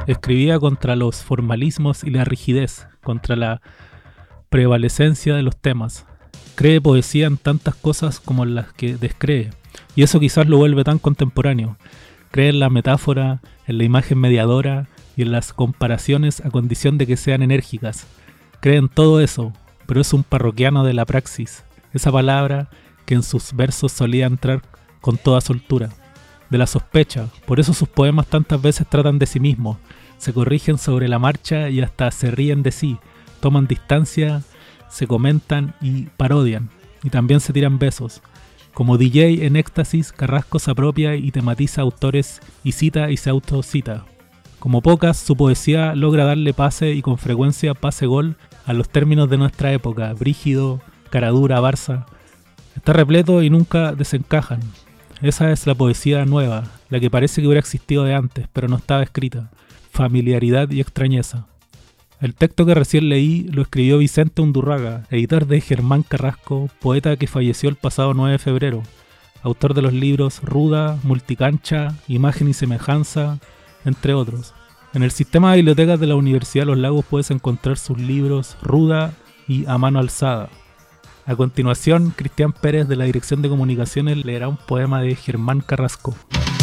Escribía contra los formalismos y la rigidez, contra la prevalecencia de los temas. Cree poesía en tantas cosas como en las que descree, y eso quizás lo vuelve tan contemporáneo. Cree en la metáfora, en la imagen mediadora y en las comparaciones a condición de que sean enérgicas. Cree en todo eso, pero es un parroquiano de la praxis, esa palabra que en sus versos solía entrar con toda soltura. De la sospecha, por eso sus poemas tantas veces tratan de sí mismos, se corrigen sobre la marcha y hasta se ríen de sí, toman distancia, se comentan y parodian, y también se tiran besos. Como DJ en éxtasis, Carrasco se apropia y tematiza autores y cita y se autocita. Como pocas, su poesía logra darle pase y con frecuencia pase-gol a los términos de nuestra época, brígido, caradura, Barça. Está repleto y nunca desencajan. Esa es la poesía nueva, la que parece que hubiera existido de antes, pero no estaba escrita. Familiaridad y extrañeza. El texto que recién leí lo escribió Vicente Undurraga, editor de Germán Carrasco, poeta que falleció el pasado 9 de febrero, autor de los libros Ruda, Multicancha, Imagen y Semejanza, entre otros. En el sistema de bibliotecas de la Universidad de los Lagos puedes encontrar sus libros Ruda y A Mano Alzada. A continuación, Cristian Pérez de la Dirección de Comunicaciones leerá un poema de Germán Carrasco.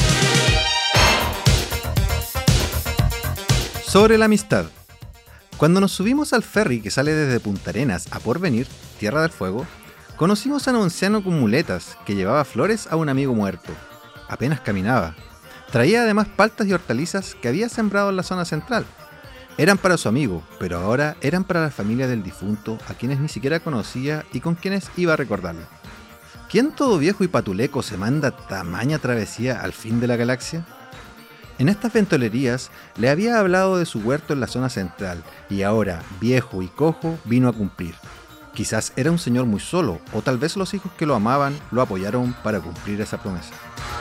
Sobre la amistad. Cuando nos subimos al ferry que sale desde Punta Arenas a Porvenir, Tierra del Fuego, conocimos a un anciano con muletas que llevaba flores a un amigo muerto. Apenas caminaba. Traía además paltas y hortalizas que había sembrado en la zona central. Eran para su amigo, pero ahora eran para la familia del difunto, a quienes ni siquiera conocía y con quienes iba a recordarlo. ¿Quién todo viejo y patuleco se manda tamaña travesía al fin de la galaxia? En estas ventolerías le había hablado de su huerto en la zona central y ahora, viejo y cojo, vino a cumplir. Quizás era un señor muy solo, o tal vez los hijos que lo amaban lo apoyaron para cumplir esa promesa.